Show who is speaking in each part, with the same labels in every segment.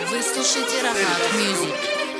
Speaker 1: Вы слушаете Rahat Music.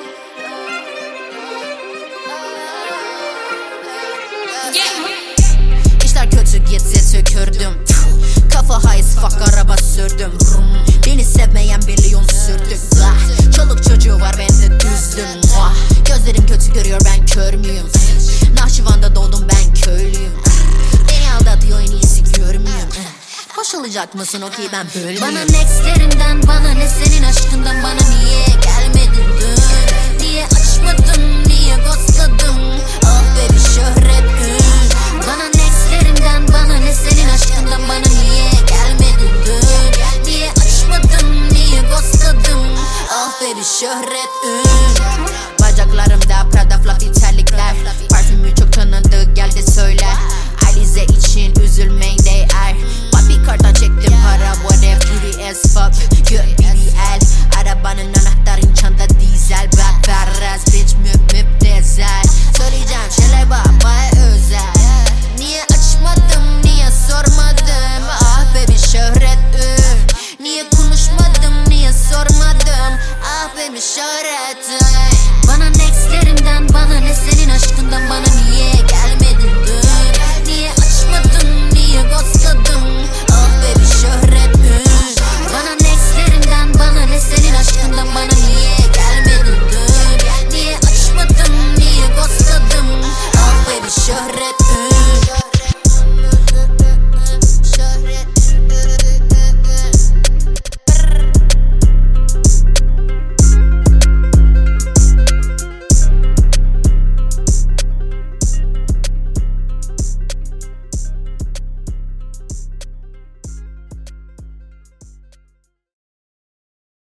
Speaker 1: İşler kötü gitse tükürdüm. Kafa hayız fuck araba sürdüm. Beni sevmeyen milyon sürdük. Çoluk çocuğu var ben de düzdüm. Gözlerim kötü görüyor ben kör müyüm? Nahçıvan'da doğdum ben köylüyüm. Beni aldatıyor en iyisi görmüyorum. Boşalacak mısın o ki ben bölmüyorum. Bana nextlerimden bana ne senin aşkından bana niye gelmedin dün? Niye açmadın niye ghostladın? Ah baby şöhret ün. Bana nextlerimden bana ne senin aşkından bana niye gelmedin dün? Niye açmadın niye ghostladın? Ah baby şöhret ün.